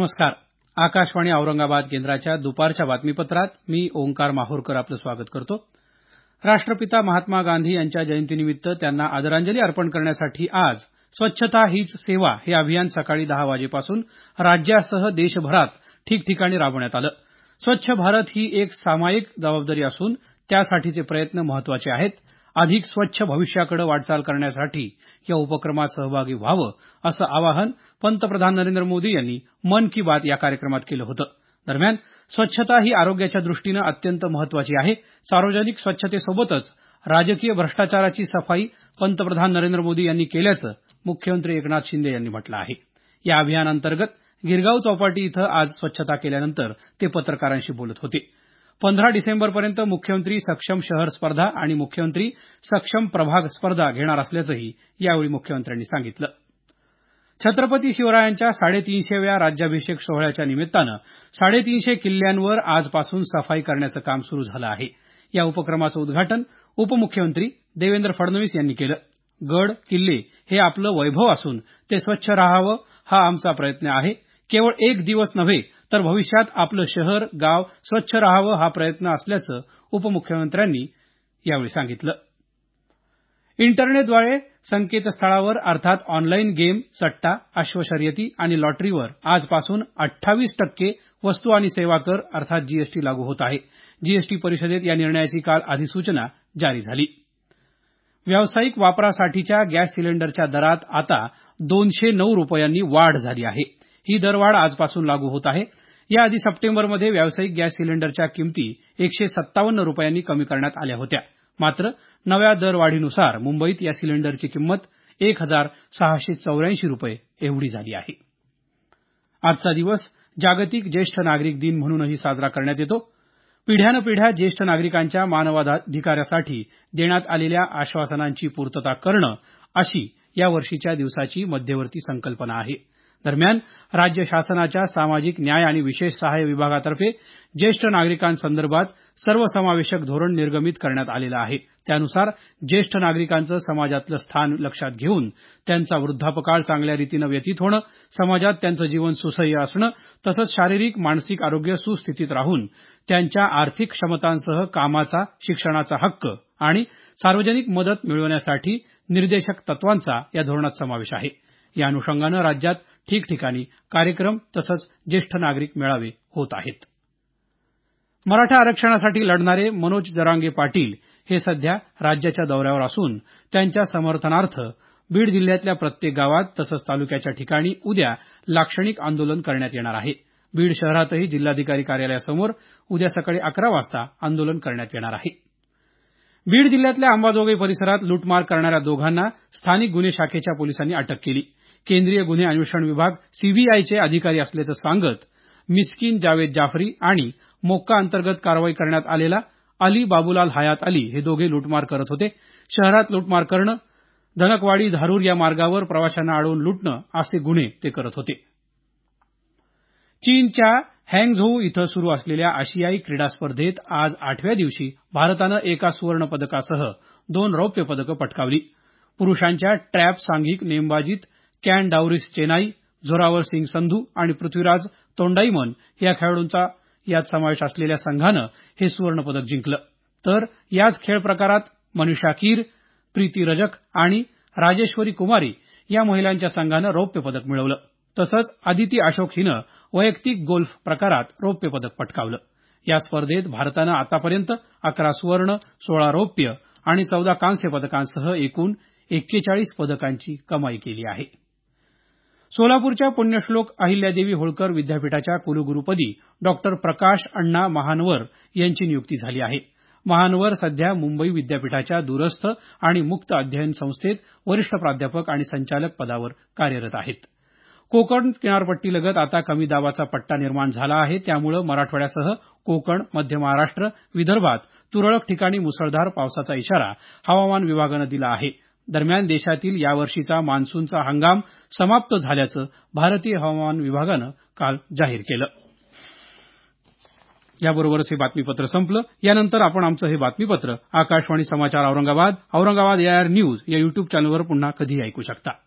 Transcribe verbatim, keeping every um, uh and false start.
नमस्कार. आकाशवाणी औरंगाबाद केंद्राच्या दुपारच्या बातमीपत्रात मी ओंकार माहूरकर आपलं स्वागत करतो. राष्ट्रपिता महात्मा गांधी यांच्या जयंतीनिमित्त त्यांना आदरांजली अर्पण करण्यासाठी आज स्वच्छता हीच सेवा हे अभियान सकाळी दहा वाजेपासून राज्यासह देशभरात ठिकठिकाणी राबवण्यात आलं. स्वच्छ भारत ही एक सामायिक जबाबदारी असून त्यासाठीचे प्रयत्न महत्वाचे आहेत. अधिक स्वच्छ भविष्याकडे वाटचाल करण्यासाठी या उपक्रमात सहभागी व्हावं असं आवाहन पंतप्रधान नरेंद्र मोदी यांनी मन की बात या कार्यक्रमात केलं होतं. दरम्यान स्वच्छता ही आरोग्याच्या दृष्टीनं अत्यंत महत्वाची आहे. सार्वजनिक स्वच्छतेसोबतच राजकीय भ्रष्टाचाराची सफाई पंतप्रधान नरेंद्र मोदी यांनी केल्याचं मुख्यमंत्री एकनाथ शिंदे यांनी म्हटलं आहे. या अभियानांतर्गत गिरगाव चौपाटी इथं आज स्वच्छता केल्यानंतर ते पत्रकारांशी बोलत होते. पंधरा डिसेंबरपर्यंत मुख्यमंत्री सक्षम शहर स्पर्धा आणि मुख्यमंत्री सक्षम प्रभाग स्पर्धा घेणार असल्याचंही यावेळी मुख्यमंत्र्यांनी सांगितलं. छत्रपती शिवरायांच्या साडेतीनशेव्या राज्याभिषेक सोहळ्याच्या निमित्तानं साडेतीनशे किल्ल्यांवर आजपासून सफाई करण्याचं काम सुरू झालं आहे. या उपक्रमाचं उद्घाटन उपमुख्यमंत्री देवेंद्र फडणवीस यांनी केलं. गड किल्ले हे आपलं वैभव असून ते स्वच्छ राहावं हा आमचा प्रयत्न आहे. केवळ एक दिवस नव्हे तर भविष्यात आपलं शहर गाव स्वच्छ राहावं हा प्रयत्न असल्याचं उपमुख्यमंत्र्यांनी यावेळी सांगितलं. इंटरनेटद्वारे संकेतस्थळावर अर्थात ऑनलाईन गेम, सट्टा, अश्वशर्यती आणि लॉटरीवर आजपासून अठ्ठावीस टक्के वस्तू आणि सेवा कर अर्थात जीएसटी लागू होत आहे. जीएसटी परिषदेत या निर्णयाची काल अधिसूचना जारी झाली. व्यावसायिक वापरासाठीच्या गॅस सिलेंडरच्या दरात आता दोनशे नऊ रुपयांनी वाढ झाली आहे. ही दरवाढ आजपासून लागू होत आहे. याआधी सप्टेंबरमध्ये व्यावसायिक गॅस सिलेंडरच्या किमती एकशे सत्तावन्न रुपयांनी कमी करण्यात आल्या होत्या. मात्र नव्या दरवाढीनुसार मुंबईत या सिलेंडरची किंमत एक हजार सहाशे चौऱ्याऐंशी रुपये एवढी झाली आहे. आजचा दिवस जागतिक ज्येष्ठ नागरिक दिन म्हणूनही साजरा करण्यात येतो. पिढ्यानपिढ्या ज्येष्ठ नागरिकांच्या मानवाधिकारासाठी देण्यात आलेल्या आश्वासनांची पूर्तता करणं अशी या वर्षीच्या दिवसाची मध्यवर्ती संकल्पना आहे. दरम्यान राज्य शासनाच्या सामाजिक न्याय आणि विशेष सहाय्य विभागातर्फे ज्येष्ठ नागरिकांसंदर्भात सर्वसमावेशक धोरण निर्गमित करण्यात आलेलं आहे. त्यानुसार ज्येष्ठ नागरिकांचं समाजातलं स्थान लक्षात घेऊन त्यांचा वृद्धापकाळ चांगल्या रीतीनं व्यतीत होणं, समाजात त्यांचं जीवन सुसह्य असणं तसंच शारीरिक मानसिक आरोग्य सुस्थितीत राहून त्यांच्या आर्थिक क्षमतांसह कामाचा, शिक्षणाचा हक्क आणि सार्वजनिक मदत मिळवण्यासाठी निर्देशक तत्वांचा या धोरणात समावेश आहे. या अनुषंगानं राज्यात ठिकठिकाणी कार्यक्रम तसंच ज्येष्ठ नागरिक मेळावे होत आहेत. मराठा आरक्षणासाठी लढणारे मनोज जरांगे पाटील हे सध्या राज्याच्या दौऱ्यावर असून त्यांच्या समर्थनार्थ बीड जिल्ह्यातल्या प्रत्येक गावात तसंच तालुक्याच्या ठिकाणी उद्या लाक्षणिक आंदोलन करण्यात येणार आहे. बीड शहरातही जिल्हाधिकारी कार्यालयासमोर उद्या सकाळी अकरा वाजता आंदोलन करण्यात येणार आहे. बीड जिल्ह्यातल्या अंबाजोगाई परिसरात लूटमार करणाऱ्या दोघांना स्थानिक गुन्हे शाखेच्या पोलिसांनी अटक केली. केंद्रीय गुन्हे अन्वेषण विभाग सीबीआयचे अधिकारी असल्याचं सांगत मिस्किन जावेद जाफरी आणि मोक्का अंतर्गत कारवाई करण्यात आलेला अली बाबूलाल हयात अली हे दोघे लूटमार करत होते. शहरात लूटमार करणं, धनकवाडी धारूर या मार्गावर प्रवाशांना अडवून लुटणं असे गुन्हे ते करत होते. चीनच्या हँगझोऊ इथं सुरू असलेल्या आशियाई क्रीडा स्पर्धेत आज आठव्या दिवशी भारतानं एका सुवर्ण पदकासह दोन रौप्य पदकं पटकावली. पुरुषांच्या ट्रॅप सांघिक नेमबाजीत कॅन डावरिस चेनाई, झोरावर सिंग संधू आणि पृथ्वीराज तोंडाईमन या खेळाडूंचा यात समावेश असलेल्या संघानं हे सुवर्ण पदक जिंकलं. तर याच खेळ प्रकारात मनीषा कीर, प्रीती रजक आणि राजेश्वरी कुमारी या महिलांच्या संघानं रौप्य पदक मिळवलं. तसंच अदिती अशोक हिनं वैयक्तिक गोल्फ प्रकारात रौप्य पदक पटकावलं. या स्पर्धेत भारतानं आतापर्यंत अकरा सुवर्ण, सोळा रौप्य आणि चौदा कांस्य पदकांसह एकूण एक्केचाळीस पदकांची कमाई केली आहे. सोलापूरच्या पुण्यश्लोक अहिल्यादेवी होळकर विद्यापीठाच्या कुलगुरूपदी डॉक्टर प्रकाश अण्णा महानवर यांची नियुक्ती झाली आहे. महानवर सध्या मुंबई विद्यापीठाच्या दूरस्थ आणि मुक्त अध्ययन संस्थेत वरिष्ठ प्राध्यापक आणि संचालक पदावर कार्यरत आहेत. कोकण किनारपट्टीलगत आता कमी दाबाचा पट्टा निर्माण झाला आहे. त्यामुळे मराठवाड्यासह कोकण, मध्य महाराष्ट्र, विदर्भात तुरळक ठिकाणी मुसळधार पावसाचा इशारा हवामान विभागानं दिला आहे. दरम्यान देशातील यावर्षीचा मान्सूनचा हंगाम समाप्त झाल्याचं भारतीय हवामान विभागानं काल जाहीर केलं. याबरोबरच हे बातमीपत्र संपलं. यानंतर आपण आमचं हे बातमीपत्र आकाशवाणी समाचार औरंगाबाद, औरंगाबाद एआयआर न्यूज या युट्यूब चॅनलवर पुन्हा कधीही ऐकू शकता.